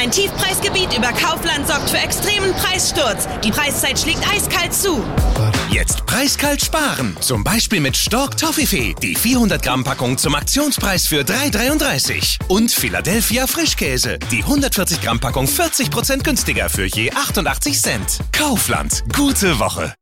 Ein Tiefpreisgebiet über Kaufland sorgt für extremen Preissturz. Die Preiszeit schlägt eiskalt zu. Jetzt preiskalt sparen. Zum Beispiel mit Stork Toffifee. Die 400 Gramm Packung zum Aktionspreis für 3,33. Und Philadelphia Frischkäse. Die 140 Gramm Packung 40% günstiger für je 88 Cent. Kaufland. Gute Woche.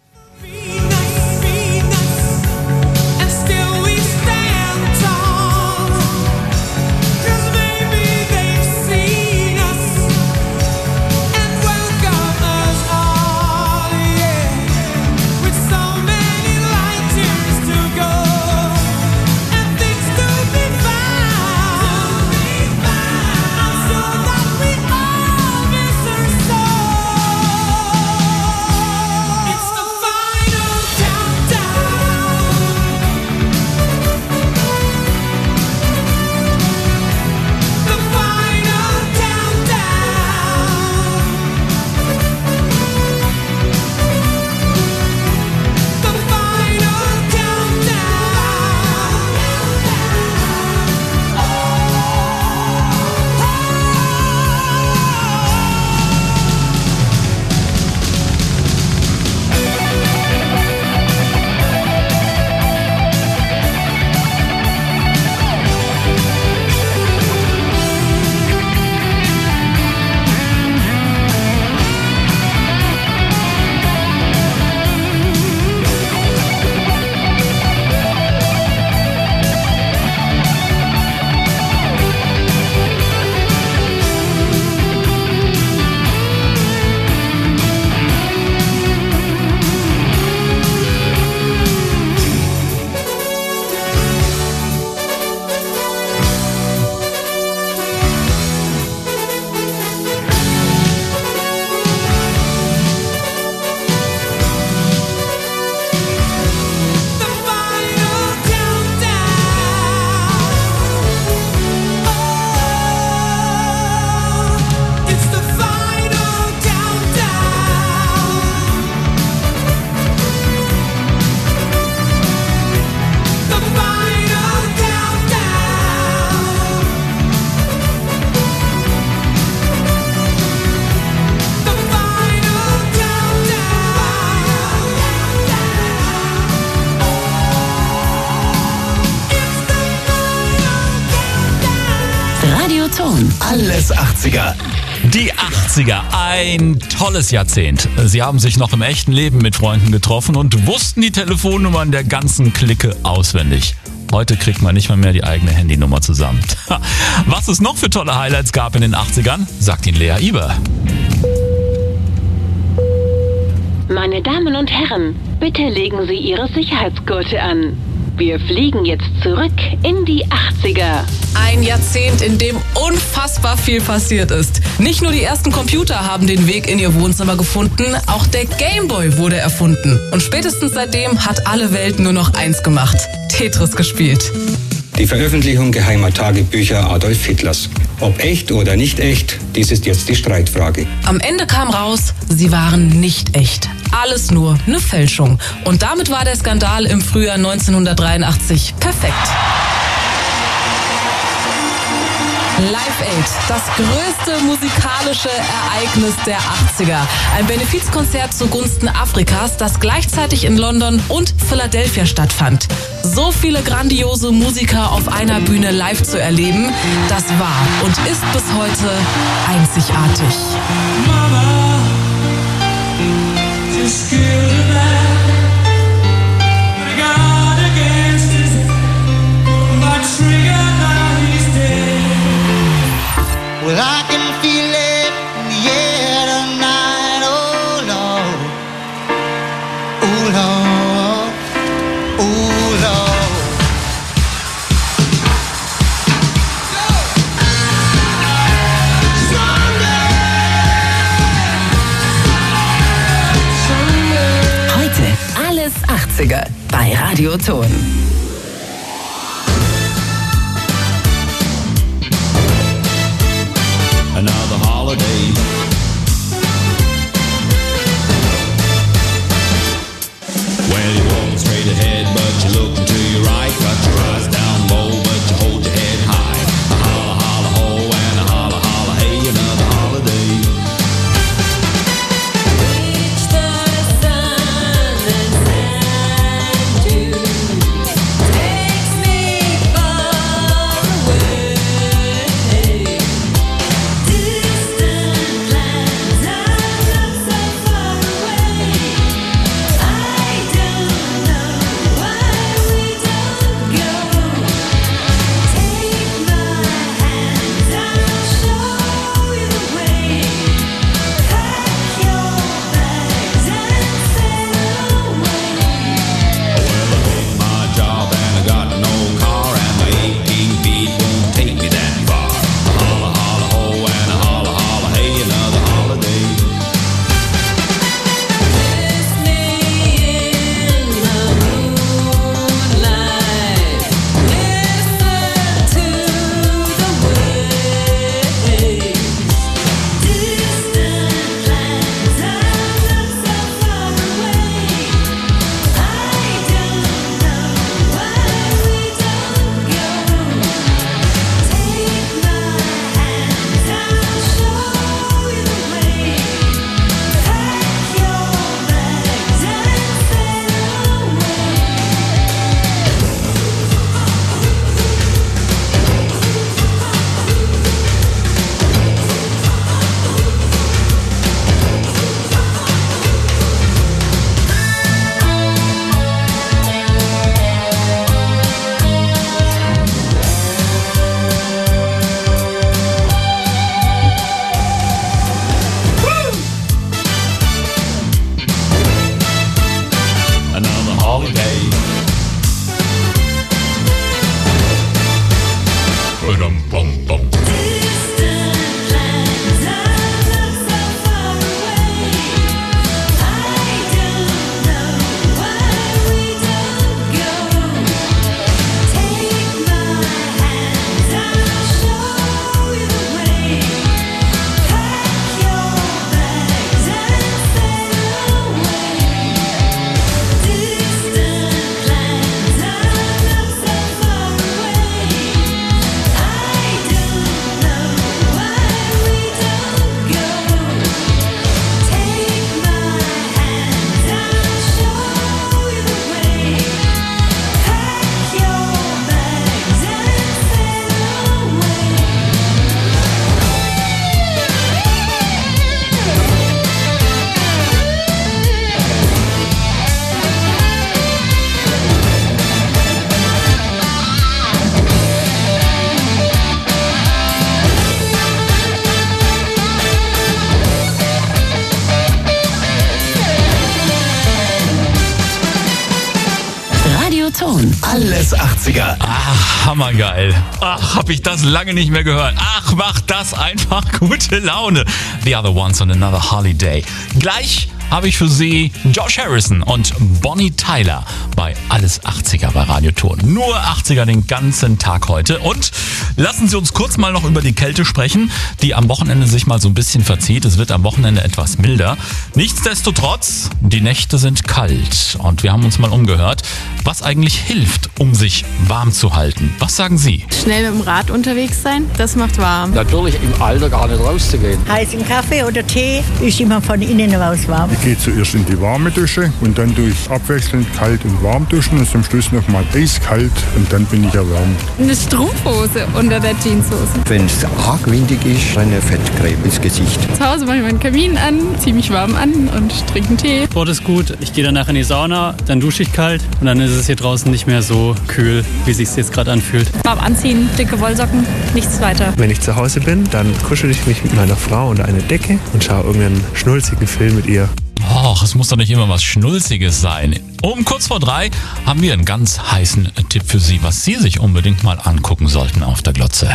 Alles 80er. Die 80er, ein tolles Jahrzehnt. Sie haben sich noch im echten Leben mit Freunden getroffen und wussten die Telefonnummern der ganzen Clique auswendig. Heute kriegt man nicht mal mehr die eigene Handynummer zusammen. Was es noch für tolle Highlights gab in den 80ern, sagt Ihnen Lea Iber. Meine Damen und Herren, bitte legen Sie Ihre Sicherheitsgurte an. Wir fliegen jetzt zurück in die 80er. Ein Jahrzehnt, in dem unfassbar viel passiert ist. Nicht nur die ersten Computer haben den Weg in ihr Wohnzimmer gefunden, auch der Gameboy wurde erfunden. Und spätestens seitdem hat alle Welt nur noch eins gemacht: Tetris gespielt. Die Veröffentlichung geheimer Tagebücher Adolf Hitlers. Ob echt oder nicht echt, dies ist jetzt die Streitfrage. Am Ende kam raus, sie waren nicht echt. Alles nur eine Fälschung. Und damit war der Skandal im Frühjahr 1983 perfekt. Live Aid, das größte musikalische Ereignis der 80er. Ein Benefizkonzert zugunsten Afrikas, das gleichzeitig in London und Philadelphia stattfand. So viele grandiose Musiker auf einer Bühne live zu erleben, das war und ist bis heute einzigartig. Mama, just give it back. I got against it, but trigger now he's dead. Well, I can feel it in the air tonight, oh Lord, oh Lord, oh Lord. Heute alles 80er bei Radio Ton. Another holiday. Well, you're walking straight ahead, but you're looking to your right. Got your eyes down low, but you hold your head high. A holla, holla, ho, and a holla, holla, hey. Another Alles 80er. Ach, hammergeil. Ach, hab ich das lange nicht mehr gehört. Ach, macht das einfach gute Laune. The Other Ones on Another Holiday. Gleich habe ich für Sie Josh Harrison und Bonnie Tyler bei Alles 80er bei Radio Ton. Nur 80er den ganzen Tag heute. Und lassen Sie uns kurz mal noch über die Kälte sprechen, die am Wochenende sich mal so ein bisschen verzieht. Es wird am Wochenende etwas milder. Nichtsdestotrotz, die Nächte sind kalt. Und wir haben uns mal umgehört, was eigentlich hilft, um sich warm zu halten. Was sagen Sie? Schnell mit dem Rad unterwegs sein, das macht warm. Natürlich im Alter gar nicht rauszugehen. Heißen Kaffee oder Tee ist immer von innen raus warm. Ich gehe zuerst in die warme Dusche und dann durch abwechselnd kalt und warm duschen und zum Schluss nochmal eiskalt und dann bin ich erwärmt. Eine Strumpfhose unter der Jeanshose. Wenn es arg windig ist, eine Fettcreme ins Gesicht. Zu Hause mache ich meinen Kamin an, ziehe mich warm an und trinke einen Tee. Sport ist gut. Ich gehe danach in die Sauna, dann dusche ich kalt und dann ist es hier draußen nicht mehr so kühl, wie es sich jetzt gerade anfühlt. Warm anziehen, dicke Wollsocken, nichts weiter. Wenn ich zu Hause bin, dann kuschel ich mich mit meiner Frau unter eine Decke und schaue irgendeinen schnulzigen Film mit ihr. Och, es muss doch nicht immer was Schnulziges sein. Um kurz vor 3 haben wir einen ganz heißen Tipp für Sie, was Sie sich unbedingt mal angucken sollten auf der Glotze.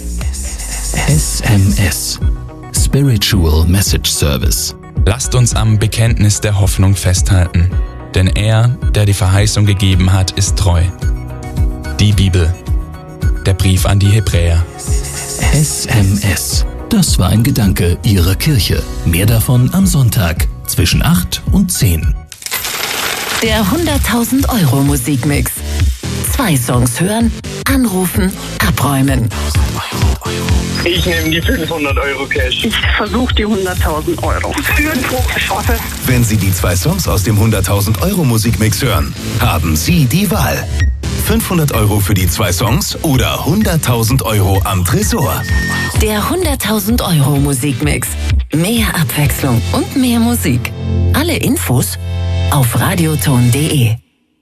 SMS. Spiritual Message Service. Lasst uns am Bekenntnis der Hoffnung festhalten. Denn er, der die Verheißung gegeben hat, ist treu. Die Bibel. Der Brief an die Hebräer. SMS. Das war ein Gedanke Ihrer Kirche. Mehr davon am Sonntag zwischen 8 und 10. Der 100.000 Euro Musikmix. 2 Songs hören, anrufen, abräumen. Ich nehme die 500 Euro Cash. Ich versuche die 100.000 Euro. Für den Schaffe. Wenn Sie die 2 Songs aus dem 100.000 Euro Musikmix hören, haben Sie die Wahl. 500 Euro für die 2 Songs oder 100.000 Euro am Tresor. Der 100.000 Euro Musikmix. Mehr Abwechslung und mehr Musik. Alle Infos auf radioton.de.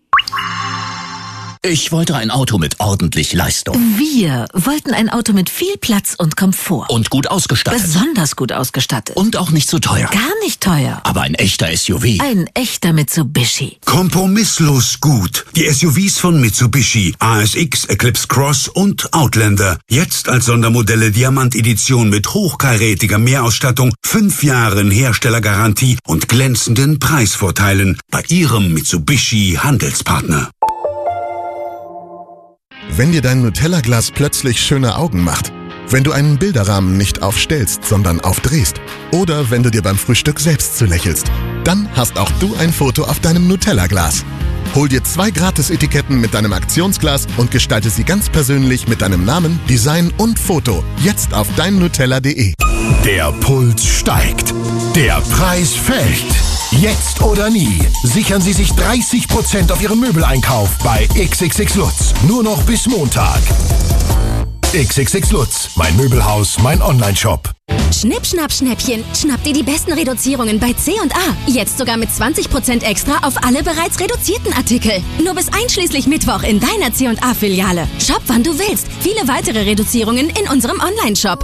Ich wollte ein Auto mit ordentlich Leistung. Wir wollten ein Auto mit viel Platz und Komfort. Und gut ausgestattet. Besonders gut ausgestattet. Und auch nicht so teuer. Gar nicht teuer. Aber ein echter SUV. Ein echter Mitsubishi. Kompromisslos gut. Die SUVs von Mitsubishi. ASX, Eclipse Cross und Outlander. Jetzt als Sondermodelle Diamant-Edition mit hochkarätiger Mehrausstattung, 5 Jahren Herstellergarantie und glänzenden Preisvorteilen. Bei Ihrem Mitsubishi-Handelspartner. Wenn dir dein Nutella-Glas plötzlich schöne Augen macht, wenn du einen Bilderrahmen nicht aufstellst, sondern aufdrehst, oder wenn du dir beim Frühstück selbst zulächelst, dann hast auch du ein Foto auf deinem Nutella-Glas. Hol dir 2 Gratis-Etiketten mit deinem Aktionsglas und gestalte sie ganz persönlich mit deinem Namen, Design und Foto. Jetzt auf deinnutella.de. Der Puls steigt. Der Preis fällt. Jetzt oder nie. Sichern Sie sich 30% auf Ihren Möbeleinkauf bei XXX Lutz. Nur noch bis Montag. XXX Lutz. Mein Möbelhaus, mein Onlineshop. Schnipp, schnapp, Schnäppchen. Schnapp dir die besten Reduzierungen bei C&A. Jetzt sogar mit 20% extra auf alle bereits reduzierten Artikel. Nur bis einschließlich Mittwoch in deiner C&A-Filiale. Shop, wann du willst. Viele weitere Reduzierungen in unserem Onlineshop.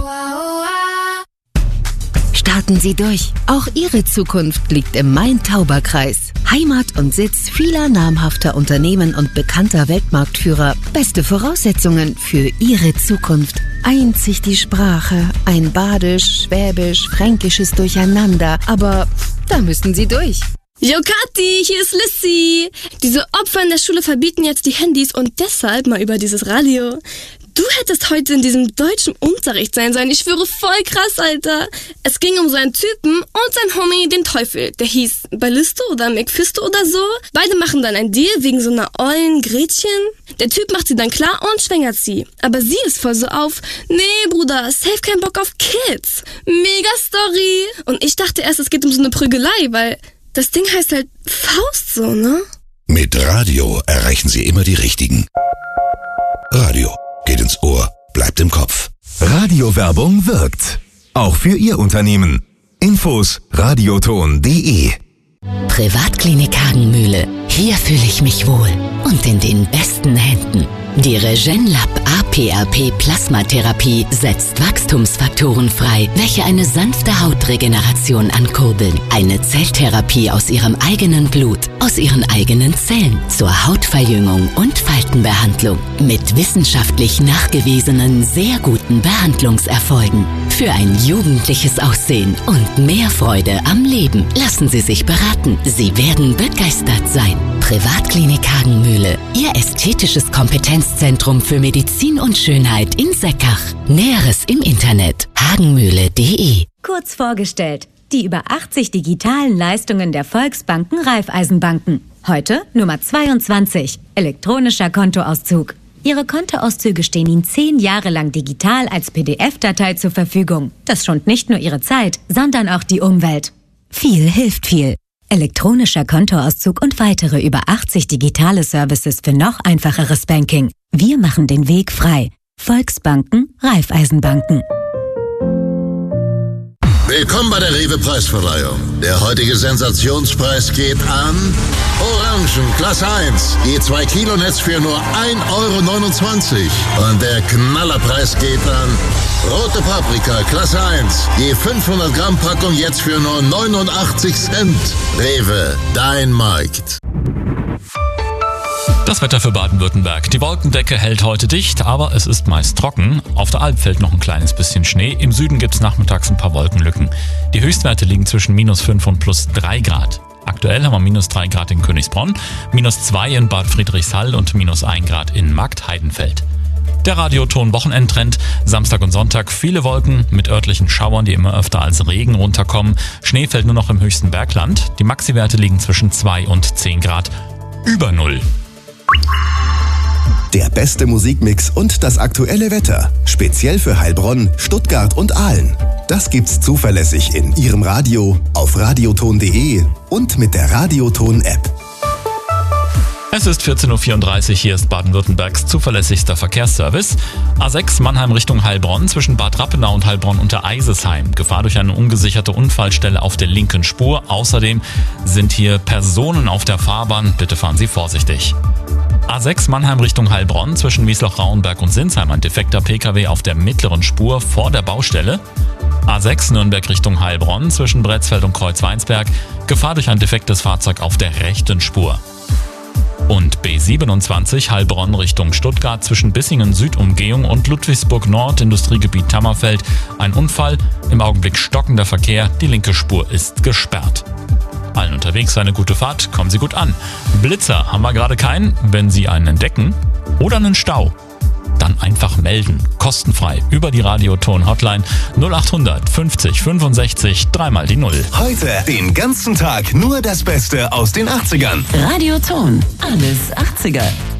Starten Sie durch. Auch Ihre Zukunft liegt im Main-Tauber-Kreis. Heimat und Sitz vieler namhafter Unternehmen und bekannter Weltmarktführer. Beste Voraussetzungen für Ihre Zukunft. Einzig die Sprache. Ein badisch, schwäbisch, fränkisches Durcheinander. Aber da müssen Sie durch. Jo Kathi, hier ist Lissy. Diese Opfer in der Schule verbieten jetzt die Handys und deshalb mal über dieses Radio. Du hättest heute in diesem deutschen Unterricht sein sollen. Ich schwöre, voll krass, Alter. Es ging um so einen Typen und sein Homie, den Teufel. Der hieß Ballisto oder McFisto oder so. Beide machen dann ein Deal wegen so einer ollen Gretchen. Der Typ macht sie dann klar und schwängert sie. Aber sie ist voll so auf, nee, Bruder, safe kein Bock auf Kids. Mega Story. Und ich dachte erst, es geht um so eine Prügelei, weil das Ding heißt halt Faust so, ne? Mit Radio erreichen Sie immer die Richtigen. Radio. Geht ins Ohr, bleibt im Kopf. Radiowerbung wirkt. Auch für Ihr Unternehmen. Infos radioton.de. Privatklinik Hagenmühle. Hier fühle ich mich wohl und in den besten Händen. Die Regenlab AP PRP-Plasmatherapie setzt Wachstumsfaktoren frei, welche eine sanfte Hautregeneration ankurbeln. Eine Zelltherapie aus ihrem eigenen Blut, aus ihren eigenen Zellen zur Hautverjüngung und Faltenbehandlung. Mit wissenschaftlich nachgewiesenen, sehr guten Behandlungserfolgen. Für ein jugendliches Aussehen und mehr Freude am Leben. Lassen Sie sich beraten. Sie werden begeistert sein. Privatklinik Hagenmühle. Ihr ästhetisches Kompetenzzentrum für Medizin und Schönheit in Seckach. Näheres im Internet. hagenmühle.de. Kurz vorgestellt. Die über 80 digitalen Leistungen der Volksbanken Raiffeisenbanken. Heute Nummer 22. Elektronischer Kontoauszug. Ihre Kontoauszüge stehen Ihnen 10 Jahre lang digital als PDF-Datei zur Verfügung. Das schont nicht nur Ihre Zeit, sondern auch die Umwelt. Viel hilft viel. Elektronischer Kontoauszug und weitere über 80 digitale Services für noch einfacheres Banking. Wir machen den Weg frei. Volksbanken, Raiffeisenbanken. Willkommen bei der Rewe-Preisverleihung. Der heutige Sensationspreis geht an Orangen, Klasse 1. Je 2 Kilo Netz für nur 1,29 €. Und der Knallerpreis geht an rote Paprika, Klasse 1. Je 500 Gramm Packung jetzt für nur 89 Cent. Rewe, dein Markt. Das Wetter für Baden-Württemberg. Die Wolkendecke hält heute dicht, aber es ist meist trocken. Auf der Alp fällt noch ein kleines bisschen Schnee. Im Süden gibt's nachmittags ein paar Wolkenlücken. Die Höchstwerte liegen zwischen -5 und +3 Grad. Aktuell haben wir -3 Grad in Königsbronn, -2 in Bad Friedrichshall und -1 Grad in Marktheidenfeld. Der Radioton-Wochenendtrend. Samstag und Sonntag viele Wolken mit örtlichen Schauern, die immer öfter als Regen runterkommen. Schnee fällt nur noch im höchsten Bergland. Die Maxi-Werte liegen zwischen 2 und 10 Grad über Null. Der beste Musikmix und das aktuelle Wetter. Speziell für Heilbronn, Stuttgart und Aalen. Das gibt's zuverlässig in Ihrem Radio, auf radioton.de und mit der Radioton-App. Es ist 14.34 Uhr, hier ist Baden-Württembergs zuverlässigster Verkehrsservice. A6 Mannheim Richtung Heilbronn zwischen Bad Rappenau und Heilbronn unter Eisesheim. Gefahr durch eine ungesicherte Unfallstelle auf der linken Spur. Außerdem sind hier Personen auf der Fahrbahn. Bitte fahren Sie vorsichtig. A6 Mannheim Richtung Heilbronn zwischen Wiesloch-Rauenberg und Sinsheim. Ein defekter Pkw auf der mittleren Spur vor der Baustelle. A6 Nürnberg Richtung Heilbronn zwischen Bretzfeld und Kreuzweinsberg. Gefahr durch ein defektes Fahrzeug auf der rechten Spur. Und B27 Heilbronn Richtung Stuttgart zwischen Bissingen Südumgehung und Ludwigsburg Nord Industriegebiet Tammerfeld. Ein Unfall, im Augenblick stockender Verkehr, die linke Spur ist gesperrt. Allen unterwegs eine gute Fahrt, kommen Sie gut an. Blitzer haben wir gerade keinen. Wenn Sie einen entdecken oder einen Stau, dann einfach melden. Kostenfrei über die Radioton-Hotline 0800 50 65 3 die 0. Heute den ganzen Tag nur das Beste aus den 80ern. Radioton. Alles 80er.